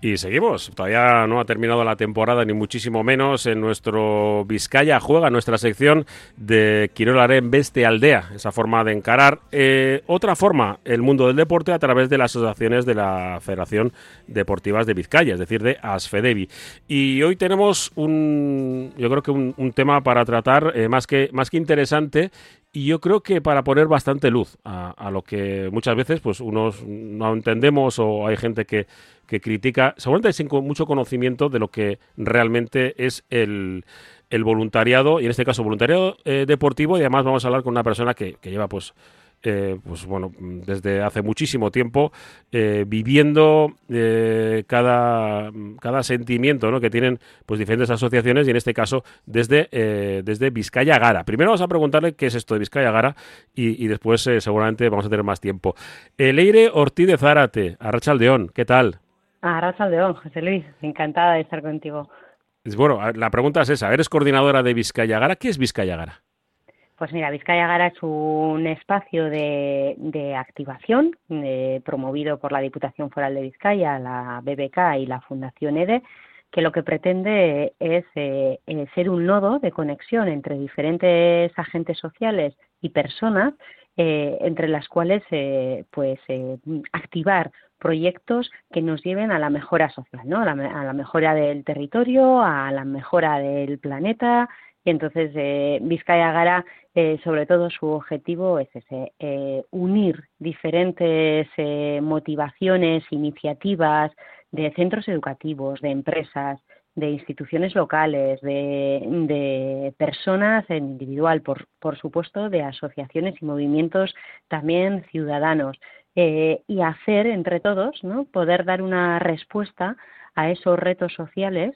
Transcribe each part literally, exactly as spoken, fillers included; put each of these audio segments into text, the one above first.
Y seguimos, todavía no ha terminado la temporada ni muchísimo menos en nuestro Vizcaya Juega, nuestra sección de Kirolaren Beste Aldea, esa forma de encarar eh, otra forma, el mundo del deporte a través de las asociaciones de la Federación Deportivas de Vizcaya, es decir, de ASFEDEVI. Y hoy tenemos un, yo creo que un, un tema para tratar eh, más que, más que interesante. Y yo creo que para poner bastante luz a, a lo que muchas veces pues unos no entendemos o hay gente que, que critica, seguramente sin mucho conocimiento de lo que realmente es el, el voluntariado, y en este caso voluntariado eh, deportivo, y además vamos a hablar con una persona que, que lleva pues Eh, pues bueno, desde hace muchísimo tiempo eh, viviendo eh, cada, cada sentimiento, ¿no?, que tienen pues diferentes asociaciones, y en este caso desde, eh, desde Vizcaya Gara. Primero vamos a preguntarle qué es esto de Vizcaya Gara y, y después eh, seguramente vamos a tener más tiempo. Eh, Leire Ortiz de Zárate, Arratsaldeon, ¿qué tal? Arratsaldeon, José Luis, encantada de estar contigo. Bueno, la pregunta es esa, ¿eres coordinadora de Vizcaya Gara? ¿Qué es Vizcaya Gara? Pues mira, Vizcaya Gara es un espacio de, de activación eh, promovido por la Diputación Foral de Vizcaya, la B B K y la Fundación EDE, que lo que pretende es eh, eh, ser un nodo de conexión entre diferentes agentes sociales y personas, eh, entre las cuales eh, pues eh, activar proyectos que nos lleven a la mejora social, ¿no? A la, a la mejora del territorio, a la mejora del planeta. Y entonces eh, Vizcaya Gara, eh, sobre todo su objetivo es ese, eh, unir diferentes eh, motivaciones, iniciativas de centros educativos, de empresas, de instituciones locales, de, de personas en individual, por, por supuesto, de asociaciones y movimientos también ciudadanos, eh, y hacer entre todos, ¿no?, poder dar una respuesta a esos retos sociales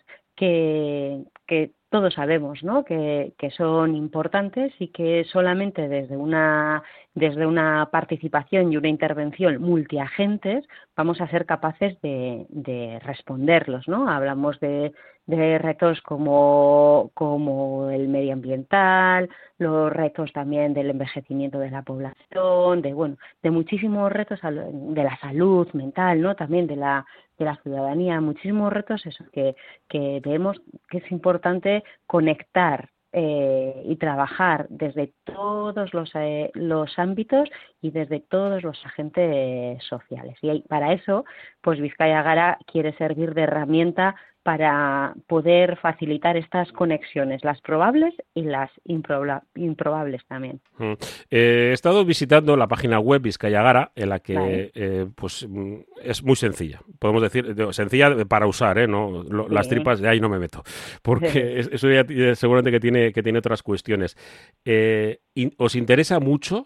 que, que todos sabemos, ¿no?, que, que son importantes y que solamente desde una, desde una participación y una intervención multiagentes vamos a ser capaces de, de responderlos, ¿no? Hablamos de, de retos como, como el medioambiental, los retos también del envejecimiento de la población, de bueno, de muchísimos retos de la salud mental, ¿no?, también de la de la ciudadanía, muchísimos retos esos que, que vemos que es importante conectar eh, y trabajar desde todos los, eh, los ámbitos y desde todos los agentes sociales. Y hay, para eso, pues Vizcaya Gara quiere servir de herramienta para poder facilitar estas conexiones, las probables y las improba improbables también. Mm. Eh, he estado visitando la página web Vizcaya Gara, en la Vale. que eh, pues mm, es muy sencilla, podemos decir, de- sencilla para usar, ¿eh? No, lo- las Sí. tripas de ahí no me meto, porque es- eso ya t- seguramente que tiene, que tiene otras cuestiones. Eh, in- ¿os interesa mucho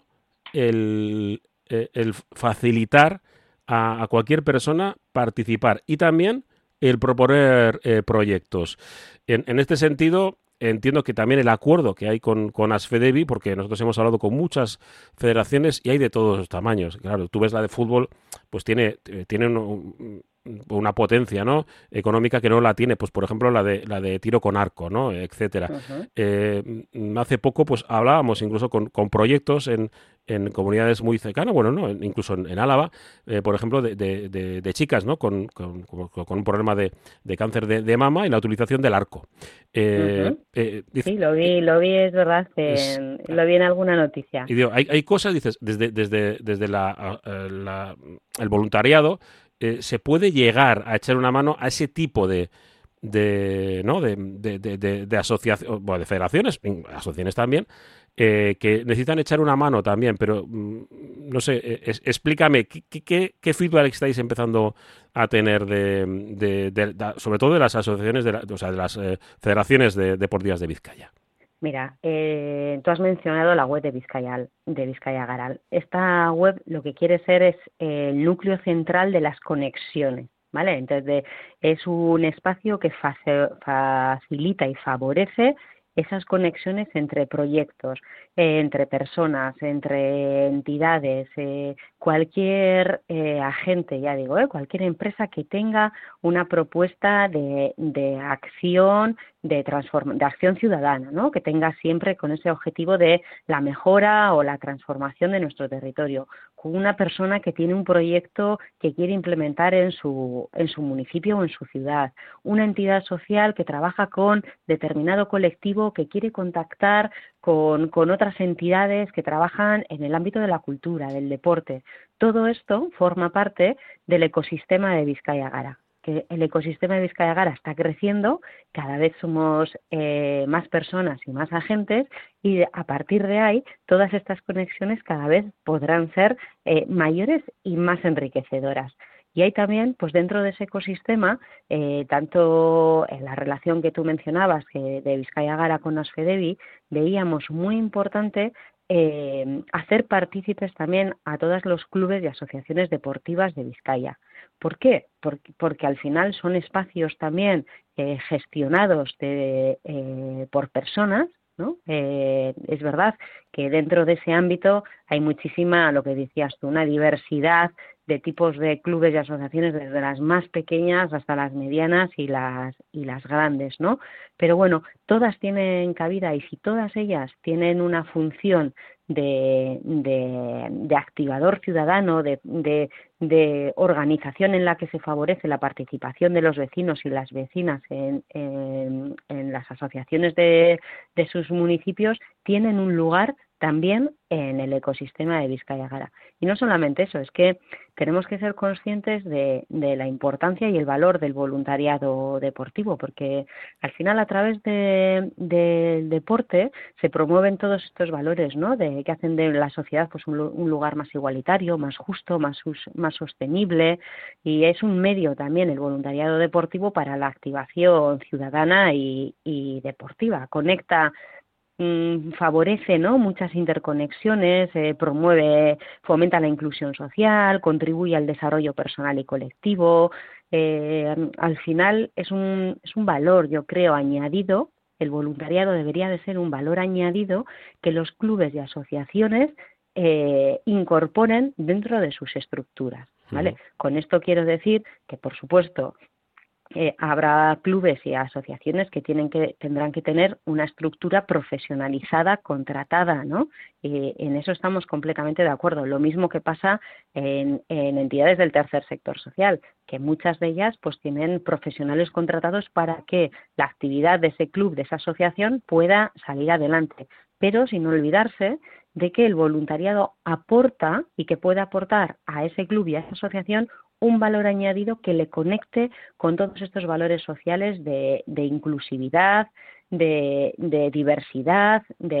el, eh, el facilitar a, a cualquier persona participar y también el proponer eh, proyectos? En, en este sentido, entiendo que también el acuerdo que hay con, con ASFEDEVI, porque nosotros hemos hablado con muchas federaciones y hay de todos los tamaños. Claro, tú ves la de fútbol, pues tiene, tiene un- una potencia, ¿no?, económica que no la tiene, pues por ejemplo la de la de tiro con arco, ¿no?, etcétera. Uh-huh. Eh, hace poco pues hablábamos incluso con, con proyectos en, en comunidades muy cercanas, bueno, no, incluso en, en Álava, eh, por ejemplo, de, de, de, de chicas, ¿no?, con, con, con un problema de, de cáncer de, de mama y la utilización del arco. Eh, Uh-huh. eh, dice, Sí, lo eh, vi, lo vi, es verdad, es, en- lo vi en alguna noticia. y digo, hay, hay cosas, dices, desde, desde, desde la, a- a- la- el voluntariado eh, se puede llegar a echar una mano a ese tipo de, de, ¿no?, de, de, de, de, de asociaciones, bueno, de federaciones, asociaciones también, eh, que necesitan echar una mano también, pero mm, no sé, eh, es, explícame, ¿qué, qué, qué feedback estáis empezando a tener de, de, de, de sobre todo de las asociaciones, de la, o sea, de las eh, federaciones de, deportivas de Vizcaya? Mira, eh, tú has mencionado la web de Vizcaya, de Vizcaya Garal. Esta web lo que quiere ser es eh, el núcleo central de las conexiones, ¿vale? Entonces, de- es un espacio que face- facilita y favorece esas conexiones entre proyectos, eh, entre personas, entre entidades, eh, cualquier eh, agente, ya digo, eh, cualquier empresa que tenga una propuesta de, de acción, de, transform- de acción ciudadana, ¿no? Que tenga siempre con ese objetivo de la mejora o la transformación de nuestro territorio, con una persona que tiene un proyecto que quiere implementar en su, en su municipio o en su ciudad, una entidad social que trabaja con determinado colectivo que quiere contactar con, con otras entidades que trabajan en el ámbito de la cultura, del deporte. Todo esto forma parte del ecosistema de Bizkaia Gara, que el ecosistema de Bizkaia Gara está creciendo, cada vez somos eh, más personas y más agentes, y a partir de ahí todas estas conexiones cada vez podrán ser eh, mayores y más enriquecedoras. Y hay también, pues dentro de ese ecosistema, eh, tanto en la relación que tú mencionabas que de Bizkaia Gara con Asfedevi, veíamos muy importante eh, hacer partícipes también a todos los clubes y asociaciones deportivas de Bizkaia. ¿Por qué? Porque, porque al final son espacios también eh, gestionados de, eh, por personas, ¿no? Eh, es verdad que dentro de ese ámbito hay muchísima, lo que decías tú, una diversidad de tipos de clubes y asociaciones, desde las más pequeñas hasta las medianas y las y las grandes, ¿no? Pero bueno, todas tienen cabida, y si todas ellas tienen una función de, de, de activador ciudadano, de, de, de organización en la que se favorece la participación de los vecinos y las vecinas en, en, en las asociaciones de, de sus municipios, tienen un lugar también en el ecosistema de Bizkaia Gara. Y no solamente eso, es que tenemos que ser conscientes de, de la importancia y el valor del voluntariado deportivo, porque al final a través de, del deporte se promueven todos estos valores, ¿no? De que hacen de la sociedad pues un, un lugar más igualitario, más justo, más, más sostenible, y es un medio también el voluntariado deportivo para la activación ciudadana y, y deportiva. Conecta, favorece, ¿no?, muchas interconexiones, eh, promueve, fomenta la inclusión social, contribuye al desarrollo personal y colectivo. Eh, al final es un, es un valor, yo creo, añadido. El voluntariado debería de ser un valor añadido que los clubes y asociaciones eh, incorporen dentro de sus estructuras, ¿vale? Uh-huh. Con esto quiero decir que, por supuesto, Eh, habrá clubes y asociaciones que tienen que tendrán que tener una estructura profesionalizada, contratada, ¿no? Y en eso estamos completamente de acuerdo. Lo mismo que pasa en, en entidades del tercer sector social, que muchas de ellas pues tienen profesionales contratados para que la actividad de ese club, de esa asociación, pueda salir adelante, pero sin olvidarse de que el voluntariado aporta y que puede aportar a ese club y a esa asociación un valor añadido que le conecte con todos estos valores sociales de, de inclusividad, de, de diversidad,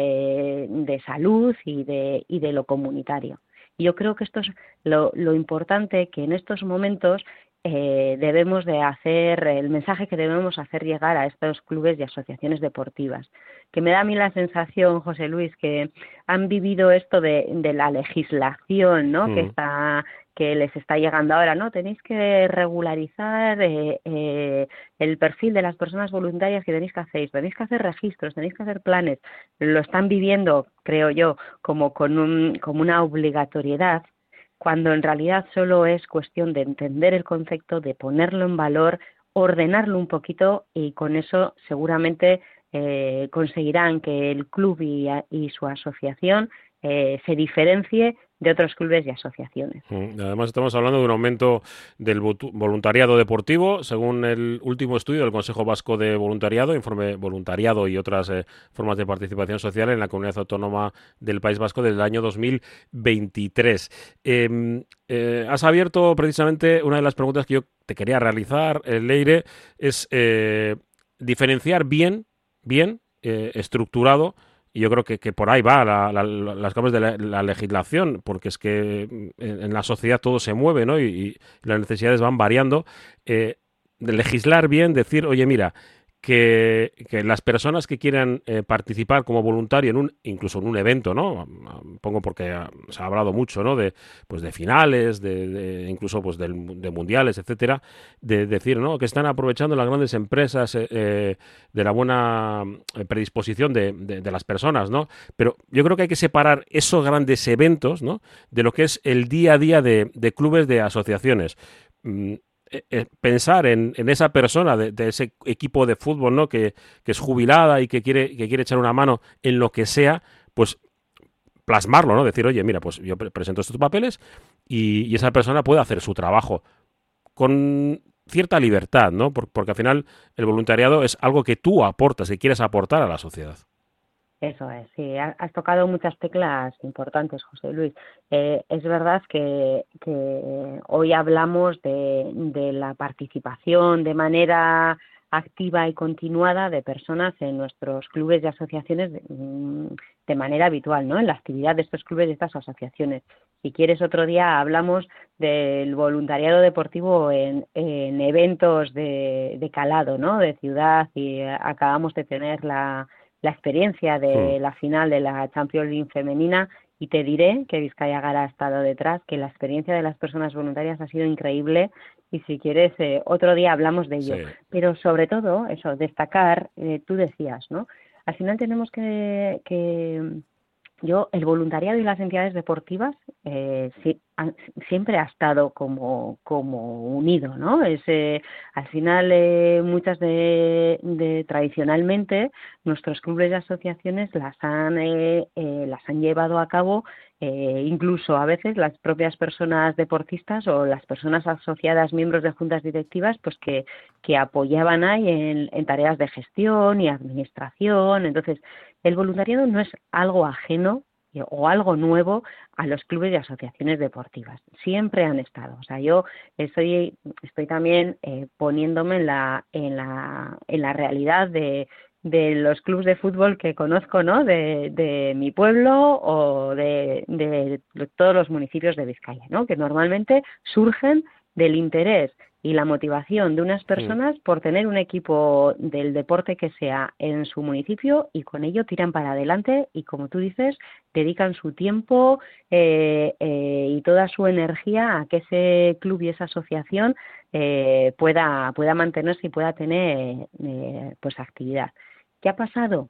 de, de salud y de, y de lo comunitario. Y yo creo que esto es lo, lo importante, que en estos momentos eh, debemos de hacer, el mensaje que debemos hacer llegar a estos clubes y asociaciones deportivas, que me da a mí la sensación, José Luis, que han vivido esto de, de la legislación, ¿no? Mm. que está que les está llegando ahora, ¿no? Tenéis que regularizar eh, eh, el perfil de las personas voluntarias que tenéis que hacer, tenéis que hacer registros, tenéis que hacer planes. Lo están viviendo, creo yo, como con un, como una obligatoriedad, cuando en realidad solo es cuestión de entender el concepto, de ponerlo en valor, ordenarlo un poquito, y con eso seguramente eh, conseguirán que el club y, y su asociación eh, se diferencie de otros clubes y asociaciones. Además, estamos hablando de un aumento del voluntariado deportivo, según el último estudio del Consejo Vasco de Voluntariado, informe voluntariado y otras eh, formas de participación social en la Comunidad Autónoma del País Vasco del año dos mil veintitrés. Eh, eh, has abierto precisamente una de las preguntas que yo te quería realizar, eh, Leire, es eh, diferenciar bien, bien eh, estructurado. Y yo creo que, que por ahí va la, la, las cosas de la, la legislación, porque es que en, en la sociedad todo se mueve, ¿no? Y, y las necesidades van variando. Eh, de legislar bien, decir, oye, mira, que, que las personas que quieran eh, participar como voluntario en un, incluso en un evento, ¿no? Pongo porque se ha hablado mucho, ¿no? De, pues de finales, de, de incluso pues de, de mundiales, etcétera, de decir, ¿no? Que están aprovechando las grandes empresas eh, de la buena predisposición de, de, de las personas, ¿no? Pero yo creo que hay que separar esos grandes eventos, ¿no? De lo que es el día a día de, de clubes, de asociaciones. eh, eh, pensar en, en esa persona de, de ese equipo de fútbol, ¿no? Que, que es jubilada y que quiere, que quiere echar una mano en lo que sea, pues plasmarlo, ¿no? Decir, oye, mira, pues yo pre- presento estos papeles y, y esa persona puede hacer su trabajo con cierta libertad, ¿no? Por- porque al final el voluntariado es algo que tú aportas, que quieres aportar a la sociedad. Eso es, sí, ha- has tocado muchas teclas importantes, José Luis. Eh, es verdad que, que hoy hablamos de, de la participación de manera activa y continuada de personas en nuestros clubes y asociaciones de, mm, de manera habitual, ¿no? En la actividad de estos clubes y estas asociaciones. Si quieres, otro día hablamos del voluntariado deportivo en, en eventos de, de calado, ¿no? De ciudad, y eh, acabamos de tener la la experiencia Hmm. de la final de la Champions League femenina, y te diré que Vizcaya Gara ha estado detrás, que la experiencia de las personas voluntarias ha sido increíble, y si quieres eh, otro día hablamos de ello. Sí. Pero sobre todo, eso, destacar, eh, tú decías, ¿no? Al final tenemos que, que yo, el voluntariado y las entidades deportivas eh, sí, han- siempre ha estado como, como unido, ¿no? Es, eh, al final, eh, muchas de, de tradicionalmente nuestros clubes y asociaciones las han, eh, eh, las han llevado a cabo, eh, incluso a veces las propias personas deportistas o las personas asociadas, miembros de juntas directivas, pues que, que apoyaban ahí en, en tareas de gestión y administración. Entonces, el voluntariado no es algo ajeno eh, o algo nuevo a los clubes y asociaciones deportivas. Siempre han estado. O sea, yo estoy, estoy también eh, poniéndome en la, en la, en la realidad de, de los clubes de fútbol que conozco, ¿no? De, de mi pueblo o de, de todos los municipios de Vizcaya, ¿no? Que normalmente surgen del interés y la motivación de unas Hmm. personas por tener un equipo del deporte que sea en su municipio, y con ello tiran para adelante y, como tú dices, dedican su tiempo eh, eh, y toda su energía a que ese club y esa asociación eh, pueda, pueda mantenerse y pueda tener eh, pues actividad. ¿Qué ha pasado?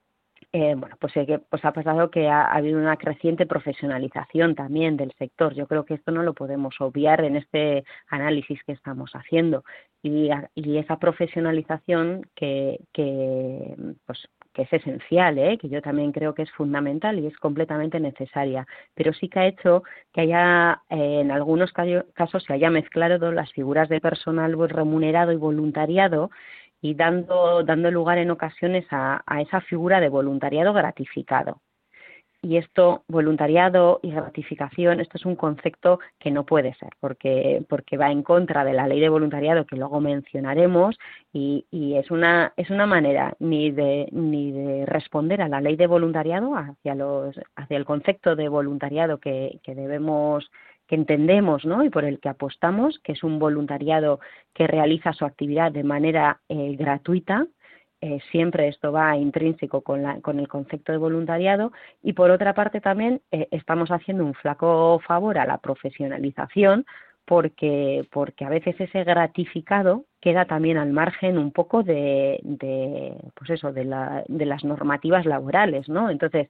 Eh, bueno, pues, eh, que, pues ha pasado que ha, ha habido una creciente profesionalización también del sector. Yo creo que esto no lo podemos obviar en este análisis que estamos haciendo. Y, a- y esa profesionalización que, que, pues, que es esencial, ¿eh? Que yo también creo que es fundamental y es completamente necesaria, pero sí que ha hecho que haya, eh, en algunos ca- casos, se haya mezclado las figuras de personal remunerado y voluntariado, y dando, dando lugar en ocasiones a, a esa figura de voluntariado gratificado. Y esto, voluntariado y gratificación, esto es un concepto que no puede ser, porque, porque va en contra de la ley de voluntariado, que luego mencionaremos, y, y es una, es una manera ni de, ni de responder a la ley de voluntariado, hacia los, hacia el concepto de voluntariado que, que debemos, que entendemos, ¿no? Y por el que apostamos, que es un voluntariado que realiza su actividad de manera eh, gratuita. Eh, siempre esto va intrínseco con, la, con el concepto de voluntariado. Y por otra parte también eh, estamos haciendo un flaco favor a la profesionalización, porque, porque a veces ese gratificado queda también al margen un poco de, de pues eso, de, la, de las normativas laborales, ¿no? Entonces,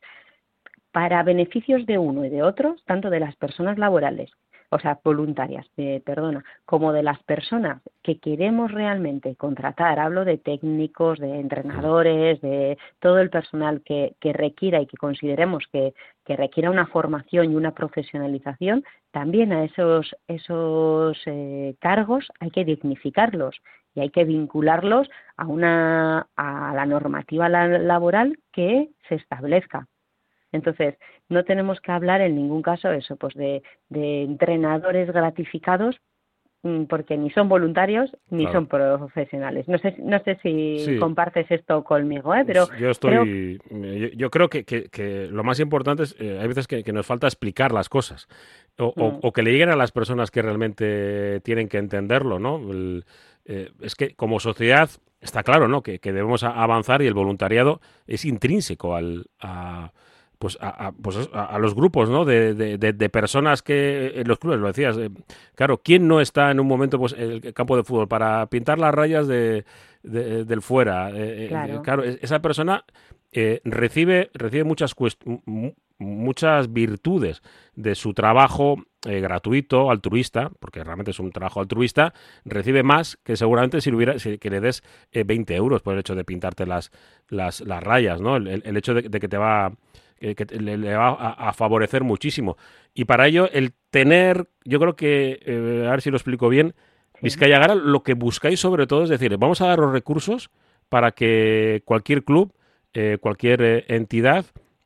para beneficios de uno y de otros, tanto de las personas laborales, o sea, voluntarias, eh, perdona, como de las personas que queremos realmente contratar, hablo de técnicos, de Hmm. entrenadores, de todo el personal que, que requiera y que consideremos que, que requiera una formación y una profesionalización, también a esos, esos eh, cargos hay que dignificarlos y hay que vincularlos a, una, a la normativa la- laboral que se establezca. Entonces, no tenemos que hablar en ningún caso eso, pues de, de entrenadores gratificados, mm, porque ni son voluntarios ni Claro. son profesionales. No sé, no sé si Sí, compartes esto conmigo, ¿eh? Pero yo creo. estoy. Yo, yo creo que, que- que lo más importante es. Eh, hay veces que, que nos falta explicar las cosas. O, o- Mm, o que le lleguen a las personas que realmente tienen que entenderlo, ¿no? El- eh, es que como sociedad está claro, ¿no? Que, que debemos a- avanzar y el voluntariado es intrínseco al. A, pues a, a- pues a- a los grupos, ¿no? De, de- de- de personas que en los clubes, lo decías. Eh, claro, ¿quién no está en un momento pues en el campo de fútbol para pintar las rayas de, de- del fuera? Eh, eh, claro. claro, es- esa persona eh, recibe, recibe muchas, cuest- mu- muchas virtudes de su trabajo eh, gratuito, altruista, porque realmente es un trabajo altruista, recibe más que seguramente si, le hubiera, si que le des eh, veinte euros por el hecho de pintarte las, las, las rayas, ¿no? El, el, el hecho de, de que te va... que, que le, le, va a, a favorecer muchísimo. Y para ello, el tener, yo creo que, eh, a ver si lo explico bien, Sí. Vizcaya Gara, lo que buscáis sobre todo es decir, vamos a dar los recursos para que cualquier club, eh, cualquier eh, entidad,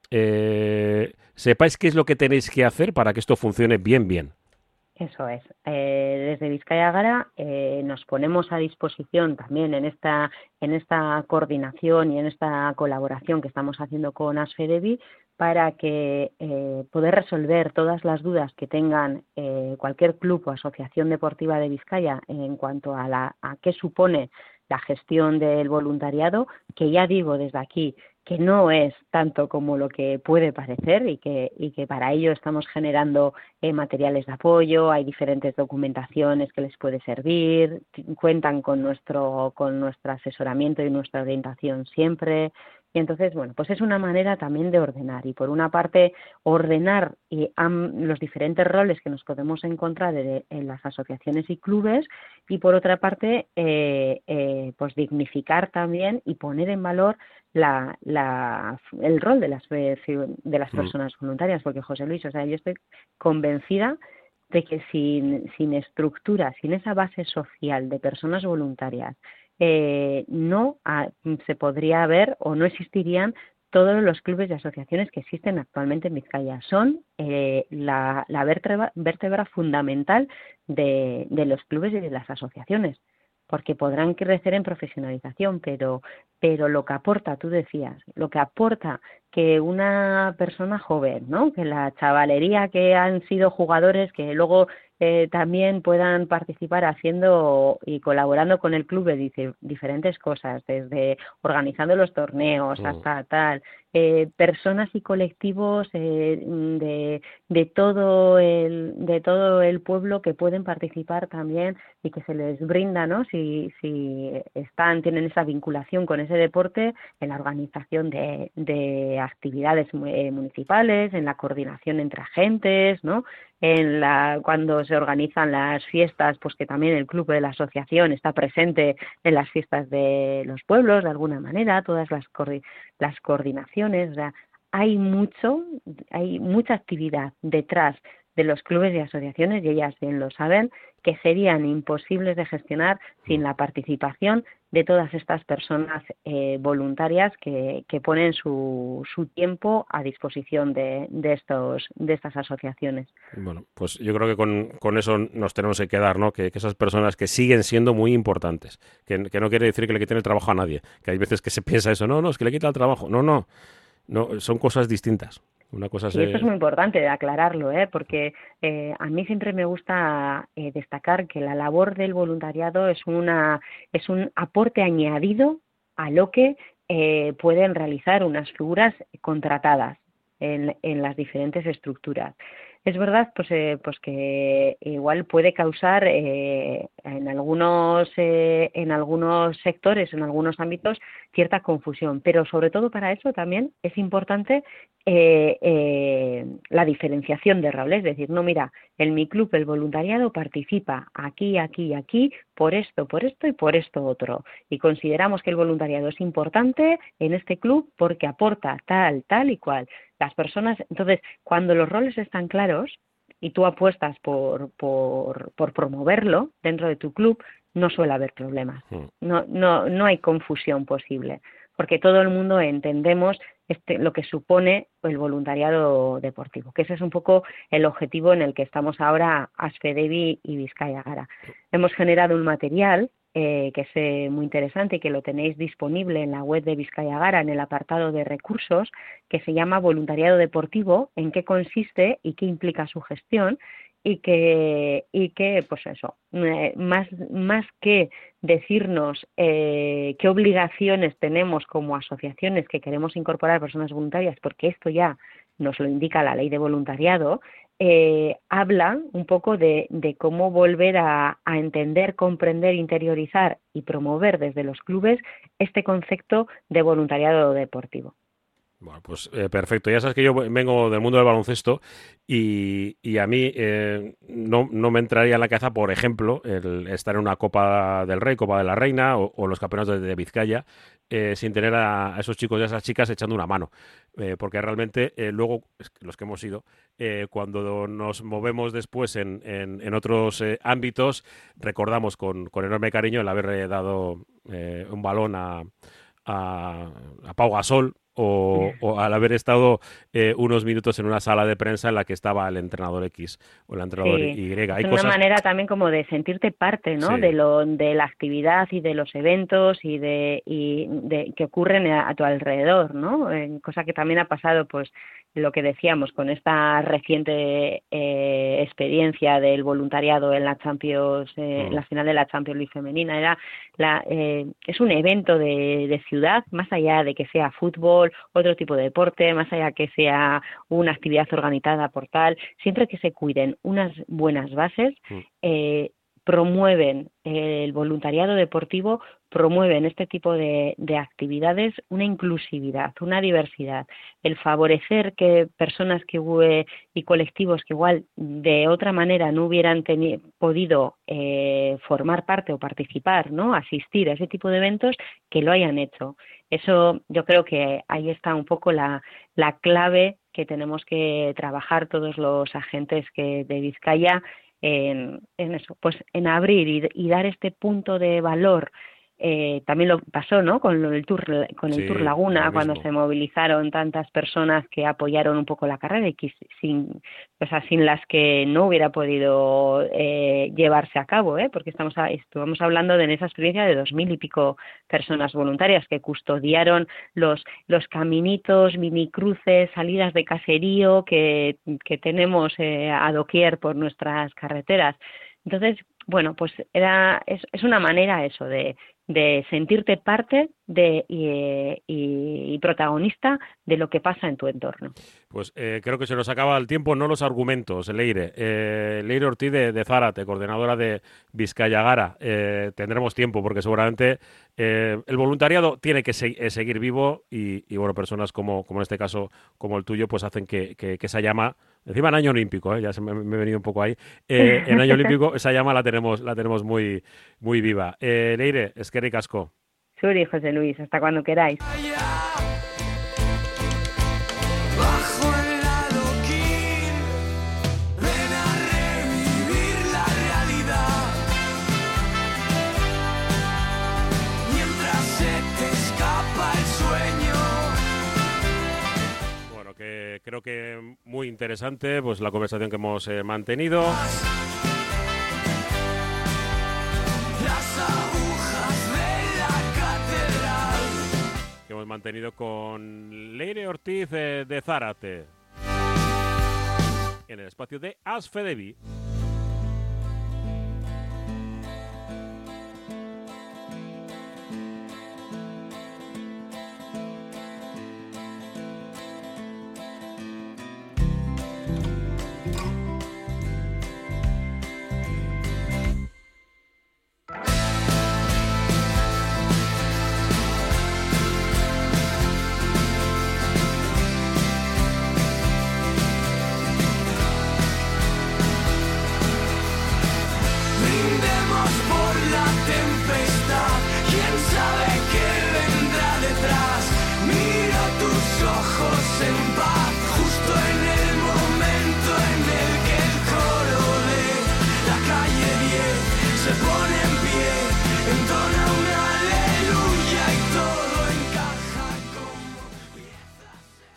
eh, sepáis qué es lo que tenéis que hacer para que esto funcione bien, bien. Eso es. Eh, desde Vizcaya Gara eh, nos ponemos a disposición también en esta en esta coordinación y en esta colaboración que estamos haciendo con Asfedevi para que eh, poder resolver todas las dudas que tengan eh, cualquier club o asociación deportiva de Vizcaya en cuanto a, la, a qué supone la gestión del voluntariado, que ya digo desde aquí que no es tanto como lo que puede parecer y que, y que para ello estamos generando eh, materiales de apoyo, hay diferentes documentaciones que les puede servir, cuentan con nuestro, con nuestro asesoramiento y nuestra orientación siempre. Y entonces, bueno, pues es una manera también de ordenar y por una parte ordenar y, um, los diferentes roles que nos podemos encontrar de, en las asociaciones y clubes y por otra parte eh, eh, pues dignificar también y poner en valor la, la, el rol de las, de las personas voluntarias, porque José Luis, o sea, yo estoy convencida de que sin, sin estructura, sin esa base social de personas voluntarias, eh, no a, se podría ver o no existirían todos los clubes y asociaciones que existen actualmente en Vizcaya. Son eh, la, la vértebra, vértebra fundamental de, de los clubes y de las asociaciones, porque podrán crecer en profesionalización, pero, pero lo que aporta, tú decías, lo que aporta que una persona joven, ¿no? Que la chavalería que han sido jugadores que luego eh, también puedan participar haciendo y colaborando con el club de dice, diferentes cosas, desde organizando los torneos Mm. hasta tal, eh, personas y colectivos eh, de, de todo el de todo el pueblo que pueden participar también y que se les brinda, ¿no? Si, si están, tienen esa vinculación con ese deporte en la organización de, de actividades eh, municipales, en la coordinación entre agentes, ¿no? En la, cuando se organizan las fiestas, pues que también el club de la asociación está presente en las fiestas de los pueblos, de alguna manera, todas las, coordi- las coordinaciones, o sea, hay mucho, hay mucha actividad detrás de los clubes y asociaciones, y ellas bien lo saben, que serían imposibles de gestionar sin la participación de todas estas personas eh, voluntarias que, que ponen su, su tiempo a disposición de, de, estos, de estas asociaciones. Bueno, pues yo creo que con, con eso nos tenemos que quedar, ¿no? Que, que esas personas que siguen siendo muy importantes, que, que no quiere decir que le quiten el trabajo a nadie, que hay veces que se piensa eso, no, no, es que le quita el trabajo, no, no, no, son cosas distintas. Una cosa Sí, esto es se... muy importante de aclararlo, ¿eh? Porque eh, a mí siempre me gusta eh, destacar que la labor del voluntariado es, una, es un aporte añadido a lo que eh, pueden realizar unas figuras contratadas en, en las diferentes estructuras. Es verdad pues, eh, pues que igual puede causar eh, en, algunos, eh, en algunos sectores, en algunos ámbitos, cierta confusión, pero sobre todo para eso también es importante eh, eh, la diferenciación de roles, es decir, no, mira, en mi club el voluntariado participa aquí, aquí y aquí por esto, por esto y por esto otro, y consideramos que el voluntariado es importante en este club porque aporta tal, tal y cual. Las personas, entonces, cuando los roles están claros y tú apuestas por, por, por promoverlo dentro de tu club, no suele haber problemas, no, no, no hay confusión posible, porque todo el mundo entendemos este, lo que supone el voluntariado deportivo, que ese es un poco el objetivo en el que estamos ahora Asfedevi y Vizcaya Gara. Hemos generado un material eh, que es eh, muy interesante y que lo tenéis disponible en la web de Vizcaya Gara en el apartado de recursos, que se llama Voluntariado Deportivo, en qué consiste y qué implica su gestión, y que, y que pues eso, eh, más, más que decirnos eh, qué obligaciones tenemos como asociaciones que queremos incorporar personas voluntarias, porque esto ya nos lo indica la ley de voluntariado, eh, habla un poco de, de cómo volver a, a entender, comprender, interiorizar y promover desde los clubes este concepto de voluntariado deportivo. Bueno, pues eh, perfecto. Ya sabes que yo vengo del mundo del baloncesto y, y a mí eh, no, no me entraría en la cabeza, por ejemplo, el estar en una Copa del Rey, Copa de la Reina o, o los campeonatos de, de Vizcaya eh, sin tener a, a esos chicos y a esas chicas echando una mano. Eh, porque realmente eh, luego, los que hemos ido, eh, cuando nos movemos después en, en, en otros eh, ámbitos, recordamos con, con enorme cariño el haber eh, dado eh, un balón a, a, a Pau Gasol, o, o al haber estado eh, unos minutos en una sala de prensa en la que estaba el entrenador X o el entrenador Sí, Y. es Hay una cosas... manera también como de sentirte parte, ¿no? Sí. De lo de la actividad y de los eventos y de y de que ocurren a, a tu alrededor, ¿no? Eh, cosa que también ha pasado, pues lo que decíamos con esta reciente eh, experiencia del voluntariado en la Champions, eh, Mm. la final de la Champions League femenina, era la eh, es un evento de, de ciudad, más allá de que sea fútbol, otro tipo de deporte, más allá que sea una actividad organizada por tal, siempre que se cuiden unas buenas bases, Mm. eh, promueven el voluntariado deportivo, promueven este tipo de, de actividades, una inclusividad, una diversidad, el favorecer que personas que hue, y colectivos que igual de otra manera no hubieran teni, podido eh, formar parte o participar, ¿no? Asistir a ese tipo de eventos, que lo hayan hecho. Eso yo creo que ahí está un poco la, la clave que tenemos que trabajar todos los agentes que de Vizcaya en, en eso, pues en abrir y, y dar este punto de valor. Eh, también lo pasó, ¿no? Con el Tour, con el Sí, Tour Laguna, lo cuando mismo. se movilizaron tantas personas que apoyaron un poco la carrera y que sin, o sea, sin las que no hubiera podido eh, llevarse a cabo, ¿eh? Porque estamos a, estamos hablando de en esa experiencia de dos mil y pico personas voluntarias que custodiaron los los caminitos, minicruces, salidas de caserío que, que tenemos eh, a doquier por nuestras carreteras. Entonces, bueno, pues era es, es una manera eso de de sentirte parte de y, y, y protagonista de lo que pasa en tu entorno. Pues eh, creo que se nos acaba el tiempo, no los argumentos, Leire. Eh, Leire Ortiz de, de Zárate, coordinadora de Vizcaya Gara. Eh, tendremos tiempo porque seguramente eh, el voluntariado tiene que se, eh, seguir vivo y, y, bueno, personas como, como en este caso, como el tuyo, pues hacen que, que, que esa llama, encima en año olímpico, eh, ya se me, me he venido un poco ahí, eh, en año olímpico esa llama la tenemos, la tenemos muy, muy viva. Eh, Leire, eskerrik asko. Suri, José Luis, hasta cuando queráis. Que creo que muy interesante pues la conversación que hemos eh, mantenido. Las agujas de la catedral. Que hemos mantenido con Leire Ortiz eh, de Zárate en el espacio de Asfedevi.